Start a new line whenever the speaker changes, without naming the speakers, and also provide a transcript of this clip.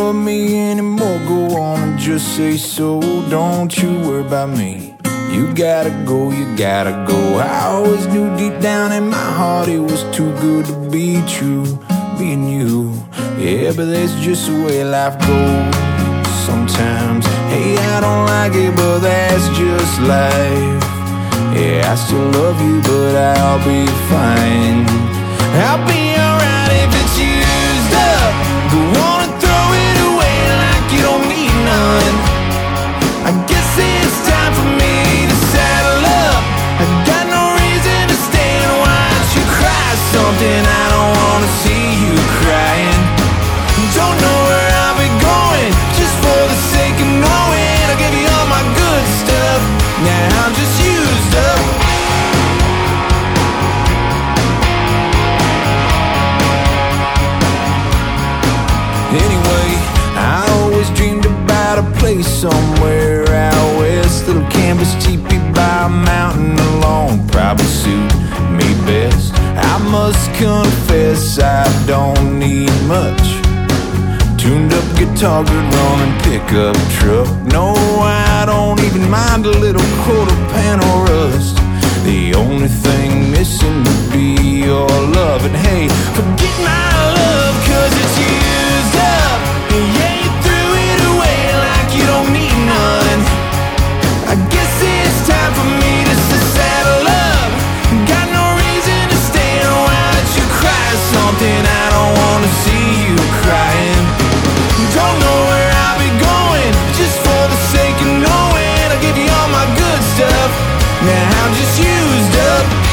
love me anymore, go on and just say so. Don't you worry about me. You gotta go, you gotta go. I always knew deep down in my heart it was too good to be true, being you. Yeah, but that's just the way life goes sometimes. Hey, I don't like it, but that's just life. Yeah, I still love you, but I'll be fine. I'll be alright if it's used up, but wanna throw it away like you don't need none. I guess it's time for me to saddle up. I got no reason to stay and watch you cry. Something I don't wanna see you crying. Don't know where I'll be going, just for the sake of knowing I'll give you all my good stuff. Now I'm just used up. Anyway, I always dreamed about a place somewhere out west. Little canvas teepee by a mountain alone probably suit me best. I must confess I don't need much. Tuned up guitar, good running pickup truck. No, I don't even mind a little quarter panel rust. The only thing missing would be your love. And hey, forget my love, cause it's used up. Yeah, you threw it away like you don't need none. I guess it's time for me to saddle up. Got no reason to stay and watch you cry. Something I don't wanna see you crying. Don't know where I'll be going, just for the sake of knowing I'll give you all my good stuff. Now I'm just used up.